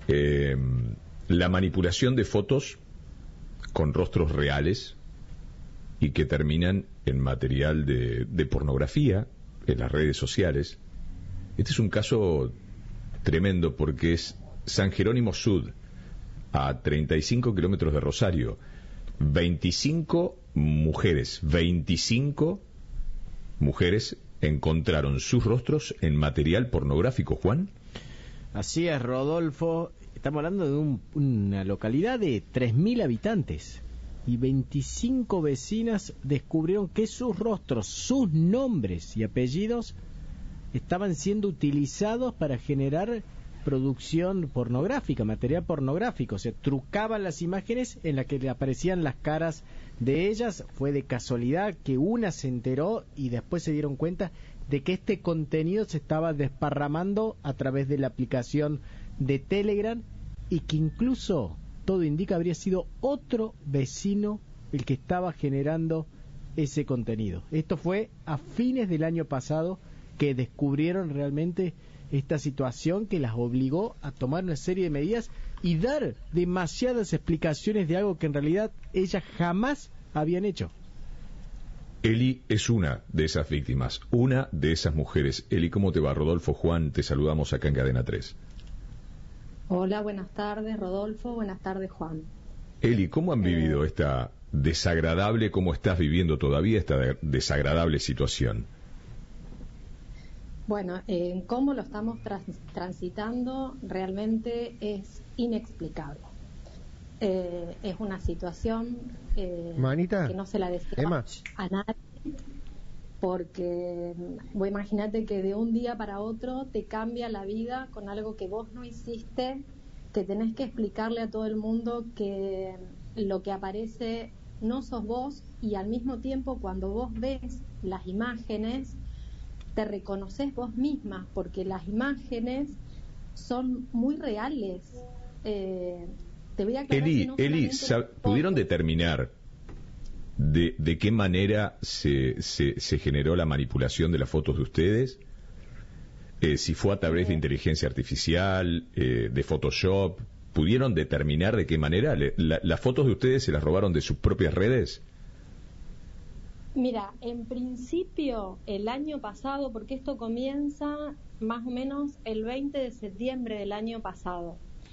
eh, la manipulación de fotos con rostros reales y que terminan en material de pornografía en las redes sociales. Este es un caso tremendo porque es San Jerónimo Sud, a 35 kilómetros de Rosario. 25 mujeres encontraron sus rostros en material pornográfico, Juan. Así es, Rodolfo. Estamos hablando de una localidad de 3.000 habitantes y 25 vecinas descubrieron que sus rostros, sus nombres y apellidos estaban siendo utilizados para generar producción pornográfica, material pornográfico. O sea, trucaban las imágenes en las que le aparecían las caras de ellas. Fue de casualidad que una se enteró y después se dieron cuenta de que este contenido se estaba desparramando a través de la aplicación de Telegram y que incluso, todo indica, habría sido otro vecino el que estaba generando ese contenido. Esto fue a fines del año pasado que descubrieron realmente esta situación que las obligó a tomar una serie de medidas y dar demasiadas explicaciones de algo que en realidad ellas jamás habían hecho. Eli es una de esas víctimas, una de esas mujeres. Eli, ¿cómo te va? Rodolfo, Juan, te saludamos acá en Cadena 3. Hola, buenas tardes, Rodolfo, buenas tardes, Juan. Eli, ¿cómo han vivido esta desagradable, cómo estás viviendo todavía esta desagradable situación? Bueno, cómo lo estamos transitando realmente es inexplicable. Es una situación que no se la deseo a nadie, porque vos imagínate que de un día para otro te cambia la vida con algo que vos no hiciste, que tenés que explicarle a todo el mundo que lo que aparece no sos vos, y al mismo tiempo cuando vos ves las imágenes te reconoces vos misma, porque las imágenes son muy reales. Te voy a aclarar Eli, ¿pudieron determinar de qué manera se generó la manipulación de las fotos de ustedes? Si fue a través de inteligencia artificial, de Photoshop, ¿pudieron determinar de qué manera? ¿Las fotos de ustedes se las robaron de sus propias redes? Mira, en principio el año pasado, porque esto comienza más o menos el 20 de septiembre del año pasado,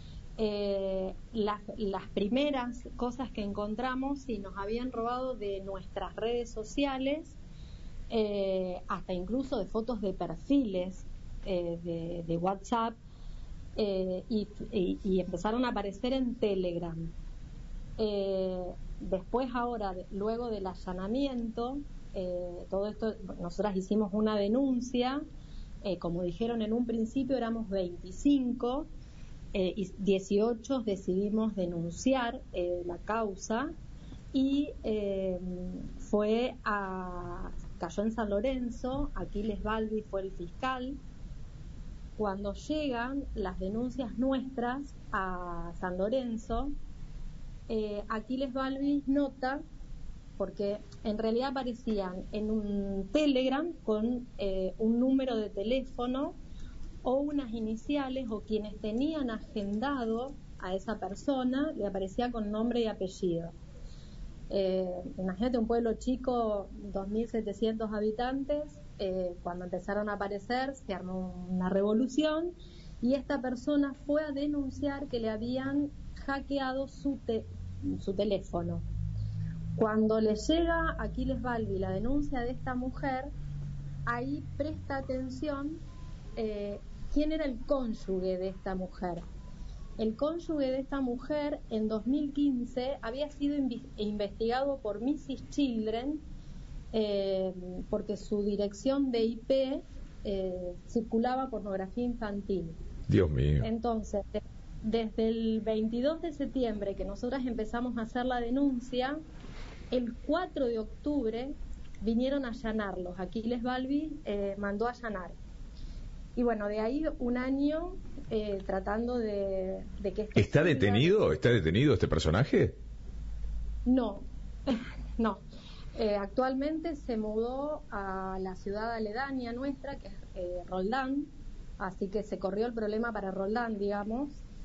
las primeras cosas que encontramos y nos habían robado de nuestras redes sociales, hasta incluso de fotos de perfiles de WhatsApp, y empezaron a aparecer en Telegram. Después ahora, luego del allanamiento, todo esto, nosotras hicimos una denuncia, como dijeron en un principio éramos 25, y 18 decidimos denunciar la causa, y cayó en San Lorenzo. Aquiles Balbi fue el fiscal. Cuando llegan las denuncias nuestras a San Lorenzo, Aquiles Balbi nota, porque en realidad aparecían en un Telegram con un número de teléfono o unas iniciales, o quienes tenían agendado a esa persona le aparecía con nombre y apellido. Imagínate un pueblo chico, 2.700 habitantes, cuando empezaron a aparecer se armó una revolución y esta persona fue a denunciar que le habían hackeado su teléfono. Cuando le llega a Aquiles Balbi la denuncia de esta mujer, ahí presta atención quién era el cónyuge de esta mujer. El cónyuge de esta mujer en 2015 había sido investigado por Mrs. Children, porque su dirección de IP circulaba pornografía infantil. Dios mío. Entonces, desde el 22 de septiembre que nosotras empezamos a hacer la denuncia, el 4 de octubre vinieron a allanarlos. Aquiles Balbi mandó a allanar. Y bueno, de ahí un año tratando de que... ¿Está detenido? ¿Está detenido este personaje? No, no. Actualmente se mudó a la ciudad aledaña nuestra, que es Roldán, así que se corrió el problema para Roldán, digamos.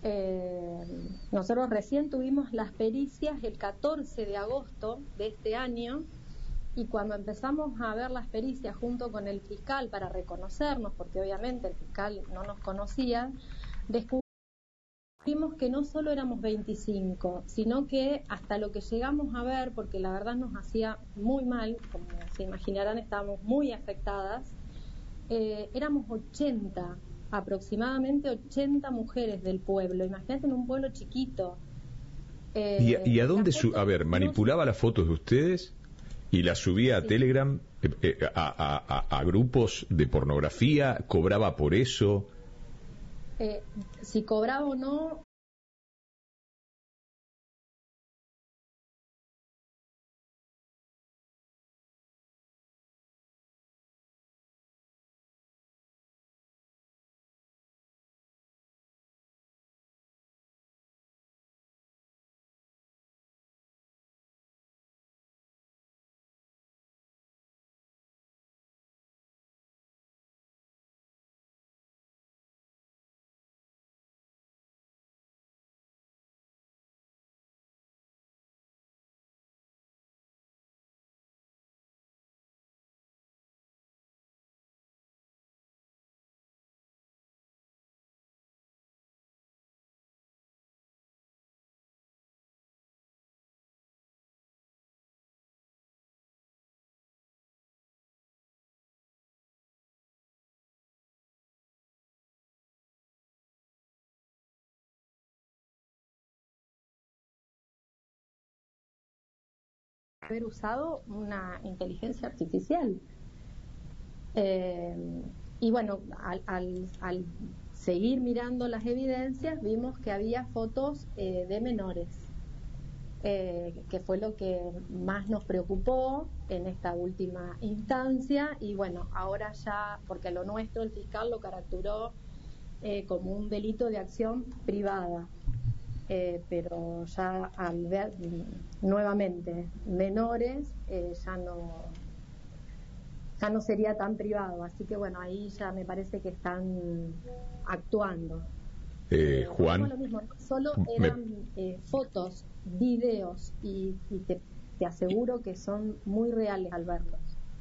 Nosotros recién tuvimos las pericias el 14 de agosto de este año, y cuando empezamos a ver las pericias junto con el fiscal para reconocernos, porque obviamente el fiscal no nos conocía, descubrimos que no solo éramos 25, sino que hasta lo que llegamos a ver, porque la verdad nos hacía muy mal, como se imaginarán, estábamos muy afectadas, éramos 80, aproximadamente 80 mujeres del pueblo. Imagínate, en un pueblo chiquito. ¿Y a dónde a ver, manipulaba las fotos de ustedes y las subía a Telegram, a grupos de pornografía? ¿Cobraba por eso? Si cobraba o no, haber usado una inteligencia artificial. Y bueno, al seguir mirando las evidencias, vimos que había fotos de menores, que fue lo que más nos preocupó en esta última instancia. Y bueno, ahora ya, porque lo nuestro el fiscal lo caracterizó como un delito de acción privada. Pero ya al ver nuevamente menores, ya no sería tan privado, así que bueno, ahí ya me parece que están actuando. Juan, lo mismo, no solo eran fotos, videos, y te aseguro que son muy reales al verlos.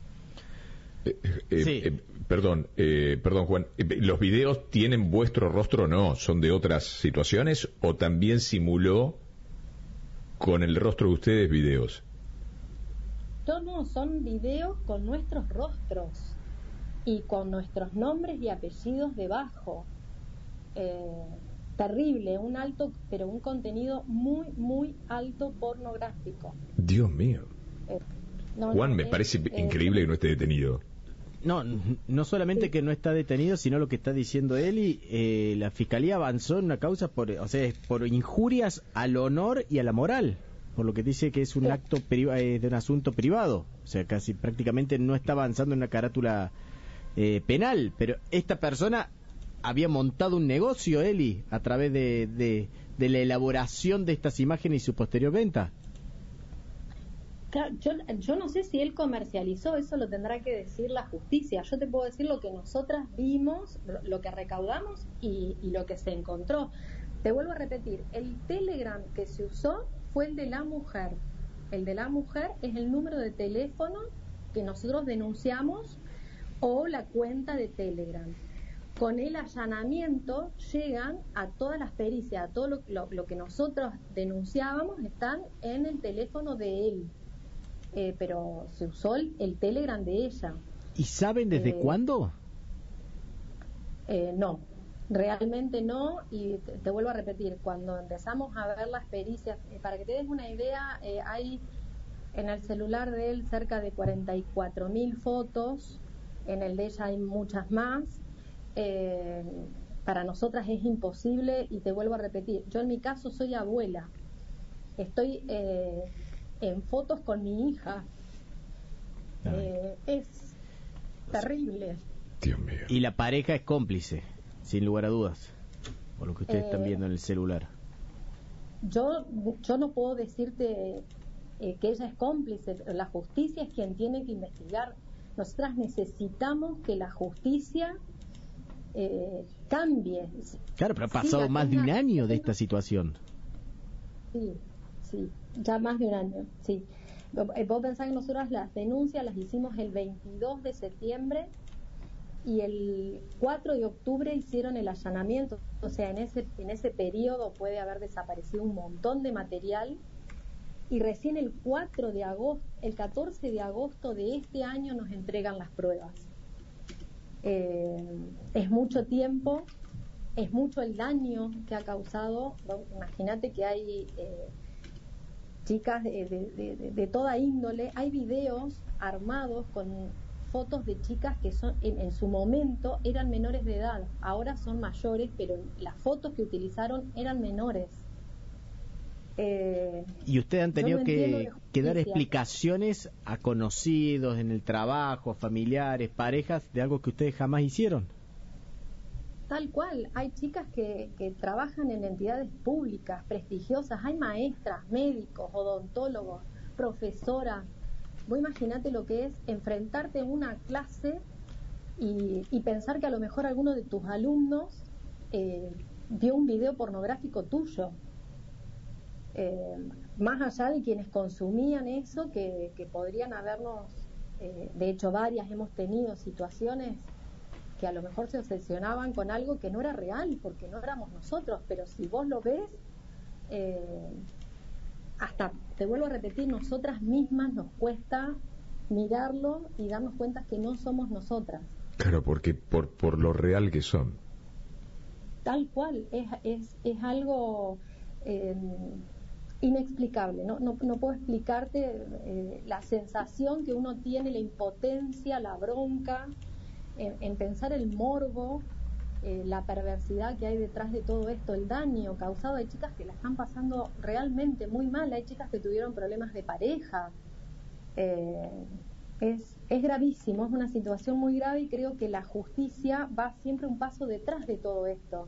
Sí. Perdón, Juan, ¿los videos tienen vuestro rostro o no? ¿Son de otras situaciones o también simuló con el rostro de ustedes videos? No, son videos con nuestros rostros y con nuestros nombres y apellidos debajo. Terrible, pero un contenido muy, muy alto pornográfico. Dios mío. Juan, me parece increíble que no esté detenido. No solamente que no está detenido, sino lo que está diciendo él, y la fiscalía avanzó en una causa por injurias al honor y a la moral, por lo que dice que es un acto de un asunto privado, o sea, casi prácticamente no está avanzando en una carátula penal, pero esta persona había montado un negocio, Eli, a través de la elaboración de estas imágenes y su posterior venta. Claro, yo no sé si él comercializó, eso lo tendrá que decir la justicia. Yo te puedo decir lo que nosotras vimos, lo que recaudamos y lo que se encontró. Te vuelvo a repetir, el Telegram que se usó fue el de la mujer. El de la mujer es el número de teléfono que nosotros denunciamos o la cuenta de Telegram. Con el allanamiento llegan a todas las pericias, a todo lo que nosotros denunciábamos están en el teléfono de él. Pero se usó el Telegram de ella. ¿Y saben desde cuándo? No, realmente no, y te vuelvo a repetir, cuando empezamos a ver las pericias, para que te des una idea, hay en el celular de él cerca de 44.000 fotos, en el de ella hay muchas más. Para nosotras es imposible, y te vuelvo a repetir, yo en mi caso soy abuela, estoy en fotos con mi hija. Es terrible. Dios mío. Y la pareja es cómplice, sin lugar a dudas, por lo que ustedes están viendo en el celular. Yo no puedo decirte que ella es cómplice, pero la justicia es quien tiene que investigar. Nosotras necesitamos que la justicia cambie. Claro, pero ha pasado más de un año de esta situación. Sí, ya más de un año, sí. Vos pensás que nosotros las denuncias las hicimos el 22 de septiembre y el 4 de octubre hicieron el allanamiento. O sea, en ese periodo puede haber desaparecido un montón de material y recién el 14 de agosto de este año nos entregan las pruebas. Es mucho tiempo, es mucho el daño que ha causado. Imagínate que hay chicas de toda índole, hay videos armados con fotos de chicas que son en su momento eran menores de edad, ahora son mayores, pero las fotos que utilizaron eran menores. Y ustedes han tenido que dar explicaciones a conocidos en el trabajo, familiares, parejas, de algo que ustedes jamás hicieron. Tal cual, hay chicas que trabajan en entidades públicas, prestigiosas, hay maestras, médicos, odontólogos, profesoras. Vos imaginate lo que es enfrentarte a una clase y pensar que a lo mejor alguno de tus alumnos vio un video pornográfico tuyo. Más allá de quienes consumían eso, que podrían habernos, de hecho varias hemos tenido situaciones que a lo mejor se obsesionaban con algo que no era real, porque no éramos nosotros, pero si vos lo ves, hasta, te vuelvo a repetir, nosotras mismas nos cuesta mirarlo y darnos cuenta que no somos nosotras. Claro, porque por lo real que son. Tal cual, es algo inexplicable, no puedo explicarte la sensación que uno tiene, la impotencia, la bronca, en pensar el morbo, la perversidad que hay detrás de todo esto, el daño causado. Hay chicas que la están pasando realmente muy mal, hay chicas que tuvieron problemas de pareja. Es gravísimo, es una situación muy grave y creo que la justicia va siempre un paso detrás de todo esto.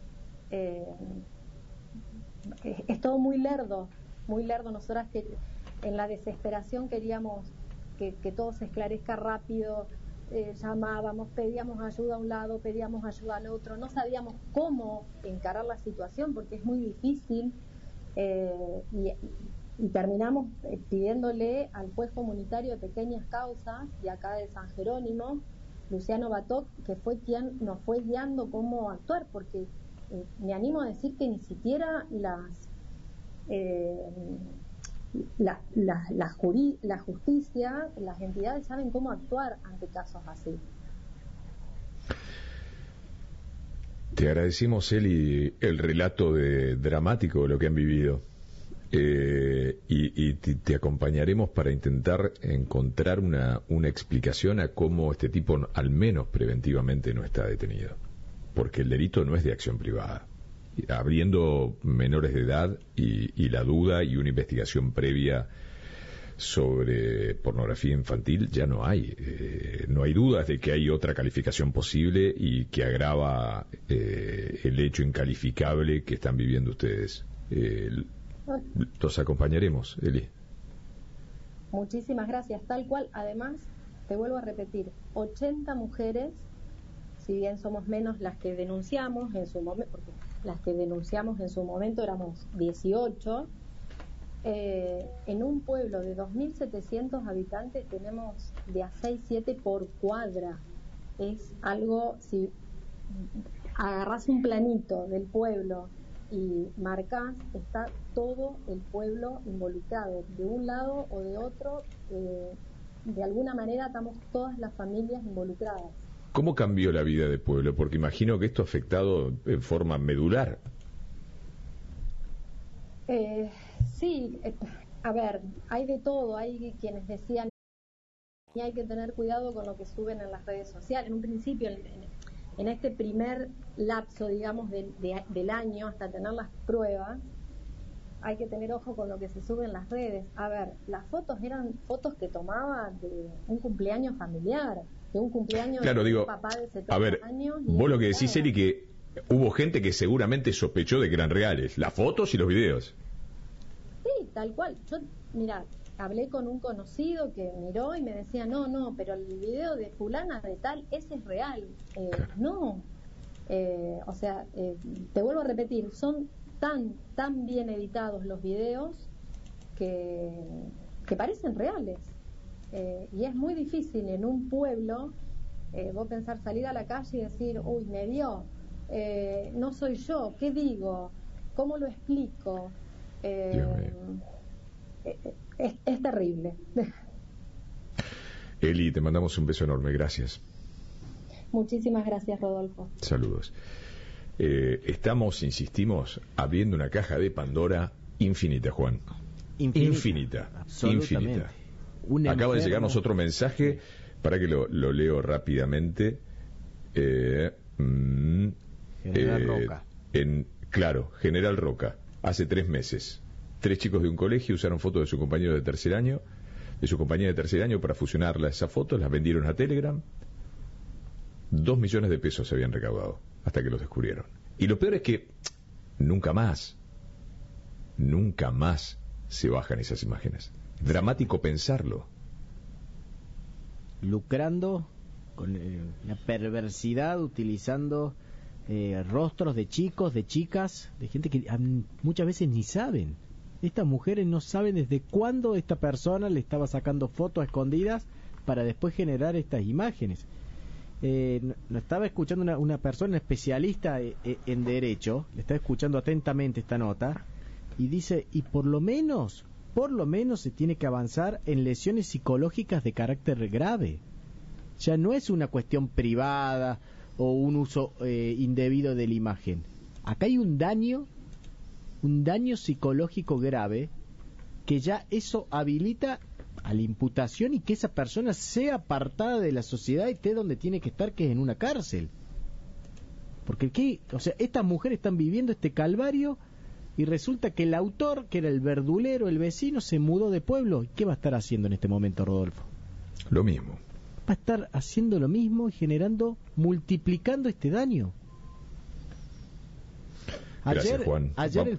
Es todo muy lerdo. Nosotras que en la desesperación queríamos que todo se esclarezca rápido, llamábamos, pedíamos ayuda a un lado, pedíamos ayuda al otro, no sabíamos cómo encarar la situación porque es muy difícil, y terminamos pidiéndole al juez comunitario de pequeñas causas de acá de San Jerónimo, Luciano Batoc, que fue quien nos fue guiando cómo actuar, porque me animo a decir que ni siquiera la justicia, las entidades saben cómo actuar ante casos así. Te agradecemos, Eli, el relato dramático de lo que han vivido, y te acompañaremos para intentar encontrar una explicación a cómo este tipo, al menos preventivamente, no está detenido, porque el delito no es de acción privada. Habiendo menores de edad y la duda y una investigación previa sobre pornografía infantil, ya no hay dudas de que hay otra calificación posible y que agrava el hecho incalificable que están viviendo ustedes. Los acompañaremos, Eli. Muchísimas gracias, tal cual. Además, te vuelvo a repetir, 80 mujeres, si bien somos menos las que denunciamos en su momento, porque las que denunciamos en su momento éramos 18, en un pueblo de 2.700 habitantes tenemos de a 6-7 por cuadra. Es algo, si agarrás un planito del pueblo y marcás, está todo el pueblo involucrado, de un lado o de otro, de alguna manera estamos todas las familias involucradas. ¿Cómo cambió la vida del pueblo? Porque imagino que esto ha afectado en forma medular. Sí, a ver, hay de todo. Hay quienes decían que hay que tener cuidado con lo que suben en las redes sociales. En un principio, en este primer lapso, digamos, del año, hasta tener las pruebas, hay que tener ojo con lo que se sube en las redes. A ver, las fotos eran fotos que tomaba de un cumpleaños familiar, de un cumpleaños de un papá de 70 años. Vos lo que decís, Eli, que hubo gente que seguramente sospechó de que eran reales, las fotos y los videos. Sí, tal cual. Yo, mira, hablé con un conocido que miró y me decía, no, pero el video de fulana de tal, ese es real. No, O sea, te vuelvo a repetir, son tan bien editados los videos que parecen reales. Y es muy difícil en un pueblo vos pensar salir a la calle y decir, uy, me vio, no soy yo, ¿qué digo? ¿Cómo lo explico? Es terrible. Eli, te mandamos un beso enorme, gracias. Muchísimas gracias, Rodolfo. Saludos. Estamos, insistimos, abriendo una caja de Pandora infinita, Juan. Infinita. Acaba de llegarnos otro mensaje, para que lo leo rápidamente. General Roca. General Roca. Hace 3 meses, 3 chicos de un colegio usaron fotos de su compañero de tercer año, de su compañera de tercer año, para fusionarla esas fotos, las vendieron a Telegram. 2 millones de pesos se habían recaudado hasta que los descubrieron. Y lo peor es que nunca más se bajan esas imágenes. Dramático pensarlo. Lucrando con la perversidad, utilizando rostros de chicos, de chicas, de gente que muchas veces ni saben. Estas mujeres no saben desde cuándo esta persona le estaba sacando fotos escondidas para después generar estas imágenes. Nos estaba escuchando una persona especialista en derecho, le estaba escuchando atentamente esta nota, y dice, y por lo menos se tiene que avanzar en lesiones psicológicas de carácter grave. Ya no es una cuestión privada o un uso indebido de la imagen. Acá hay un daño psicológico grave, que ya eso habilita a la imputación y que esa persona sea apartada de la sociedad y esté donde tiene que estar, que es en una cárcel. Porque estas mujeres están viviendo este calvario y resulta que el autor, que era el verdulero, el vecino, se mudó de pueblo. ¿Y qué va a estar haciendo en este momento, Rodolfo? Lo mismo. Va a estar haciendo lo mismo y multiplicando este daño. Gracias, Juan. Ayer